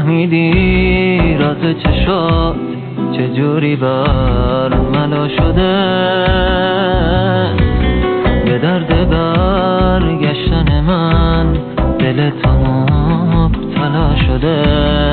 فهمیدی راز چشات چجوری برملا شده، به درد برگشتن من دل تو مبتلا شده.